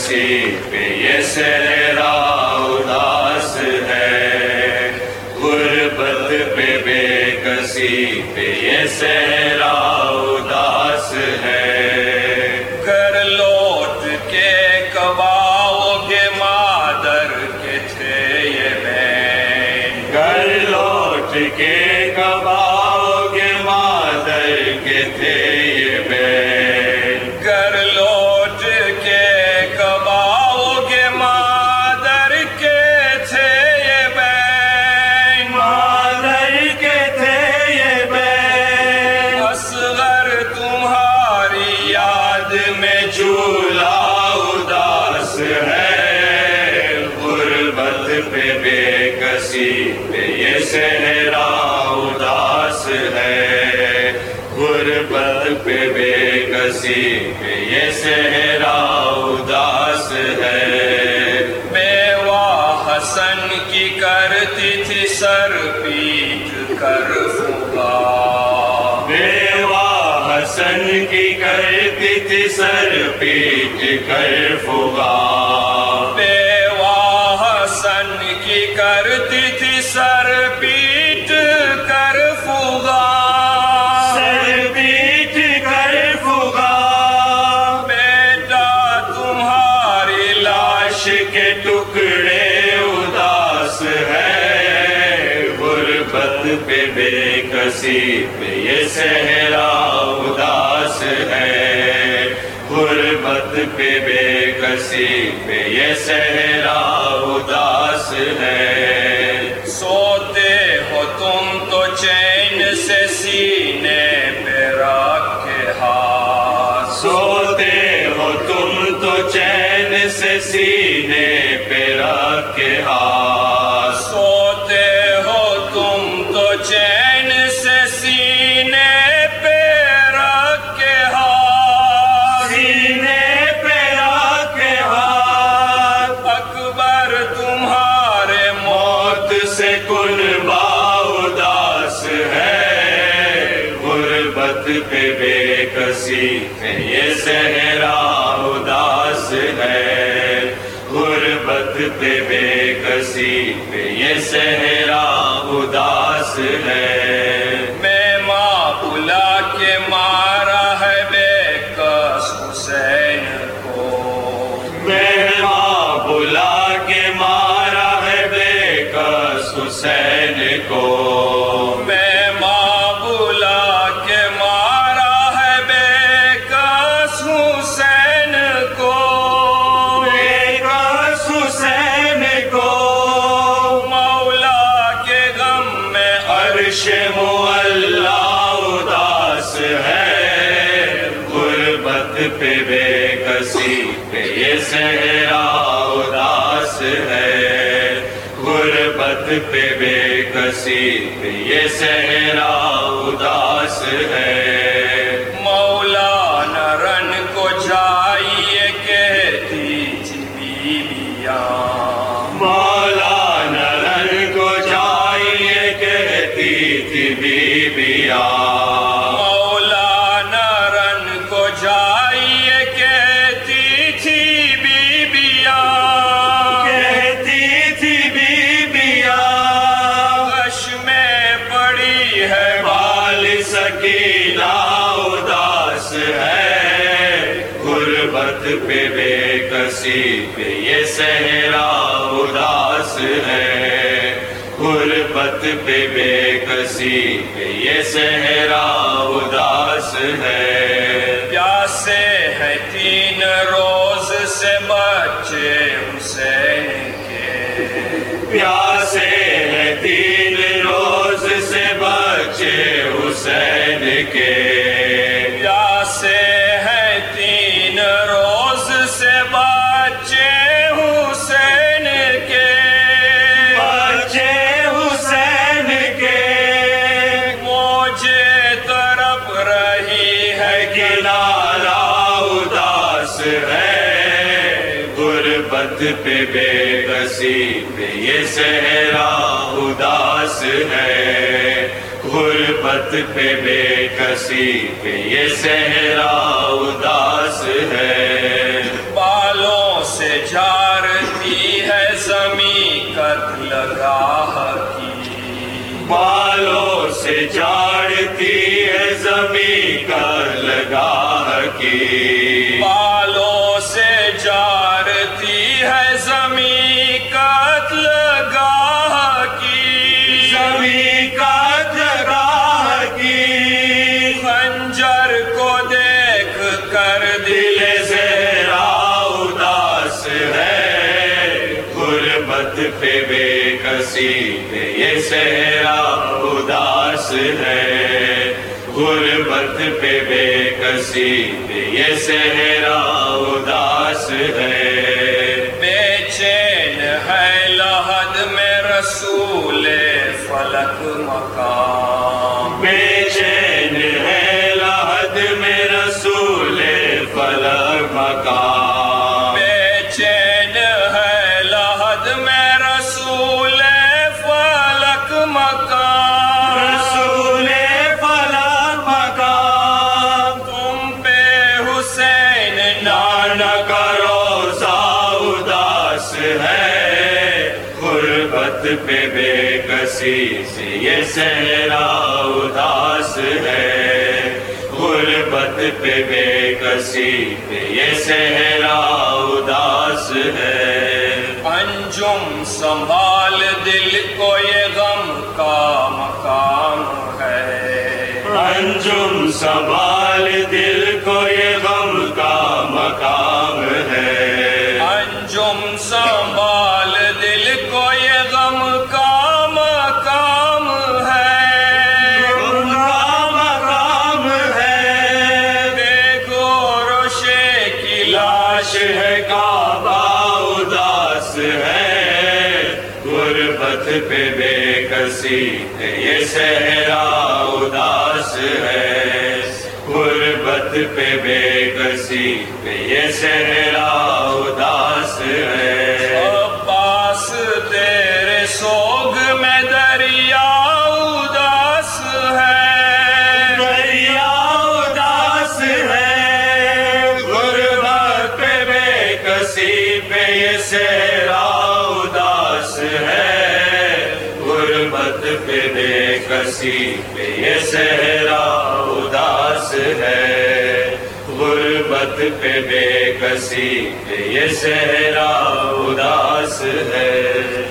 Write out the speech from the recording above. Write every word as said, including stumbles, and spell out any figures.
کسی پہ یہ صحرا اداس ہے، غربت پہ بے کسی پہ یہ صحرا اداس ہے۔ گھر لوٹ کے کب آؤ گے مادر کے تھے یہ بین، گھر لوٹ کے کب آؤ گے مادر کے تھے یہ بین، گھر لوٹ کے کب آؤ گے مادر کے تھے یہ بین، مادر کے تھے یہ بین، اصغر تمہاری یاد میں جھولا اداس ہے، غربت پہ بے کسی پہ یہ صحرا اداس ہے، غربت پہ بے کسی پہ یہ صحرا اداس ہے۔ بیوہ حسن کی کرتی تھی سر پیٹ کر فغا، بیوہ حسن کی کرتی تھی سر پیٹ کر فغا، بیوہ حسن کی کرتی تھی سر پیٹ کر فغا، سر پیٹ کر فغا، بیٹا تمہاری لاش کے ٹکڑے اداس ہے، غربت پہ بے کسی پہ یہ صحرا اداس ہے، غربت پہ بے کسی پہ یہ صحرا اداس ہے۔ سوتے ہو تم تو چین سے سینے پہ رکھ کے ہاتھ، سوتے ہو تم تو چین سے سینے پہ رکھ کے ہاتھ، سوتے ہو تم تو چین سے سینے پہ رکھ کے ہاتھ، سینے پہ رکھ کے ہاتھ، اکبر تمہارے موت سے کنبہ اداس ہے، غربت پہ بے کسی پہ یہ صحرا اداس ہے، غربت پہ بے کسی پہ یہ صحرا اداس ہے۔ میں ماں بلا کے مارا ہے بے کس حسین کو، مہماں بلا کے مارا ہے بے کس حسین کو، میں ماں بلا کے مارا ہے بے کس حسین کو، بے کس حسین کو، مولا کے غم میں عرش معلا اداس ہے، غربت پہ بے کسی پہ یہ صحرا اداس ہے، غربت پہ بے کسی پہ یہ صحرا اداس ہے۔ مولانا رن کو جائیے کہتی تھی بیویاں، مولانا رن کو جائیے کہتی تھی بیویاں، مولانا رن کو جائیے کہتی تھی بیویاں، کہتی تھی بیویاں، غش میں پڑی ہے بال سکینہ اداس ہے، غربت پہ بے کسی پہ یہ صحرا اداس ہے، غربت پہ بے کسی پہ یہ صحرا اداس ہے۔ پیاسے ہیں تین روز سے بچے حسین کے، پیاسے ہیں تین روز سے بچے حسین کے، پیاسے ہیں تین روز سے بچے حسین کے، بچے حسین کے، مجھے طرف رہی ہے کنارہ اداس ہے، غربت پہ بے کسی پہ یہ صحرا اداس ہے، غربت پہ بے کسی پہ یہ صحرا اداس ہے۔ بالوں سے بالوں سے جاڑتی ہے زمین کا لگا کی، بالوں سے جارتی ہے زمین کا لگا کی، زمین کا لگا کی، خنجر کو دیکھ کر دل زہرا اداس ہے، غربت پہ بے کسی پہ یہ صحرا اداس ہے، غربت پہ بے کسی پہ یہ صحرا اداس ہے، بے چین ہے لحد میں رسول فلک مقام، بے چین ہے لحد میں رسول فلک مقام، بے چین ہے لحد میں رسول فلک مقام، رسول فلک مقام، تم پہ حسین نانک روزہ اداس ہے، غربت پہ بے کسی سے یہ صحرا اداس ہے، غربت پہ بے کسی پہ یہ صحرا اداس ہے، انجم سنبھال دل کو یہ غم کا مقام ہے، انجم سنبھال دل کو یہ غم کا مقام ہے، انجم سنبھال دل کو یہ غم کا مقام ہے، غم کا مقام ہے، بے گوشے کی لاش ہے کعبہ اداس ہے، غربت پہ بے کسی ہے یہ صحرا اداس ہے، غربت پہ بے کسی پہ یہ صحرا اداس ہے، عباس تیرے سوگ میں دریا اداس ہے، دریا اداس ہے، غربت پہ بے کسی پہ یہ صحرا اداس ہے، غربت پہ بے کسی پہ یہ صحرا اداس ہے، غربت پہ بے کسی پہ یہ صحرا اداس ہے۔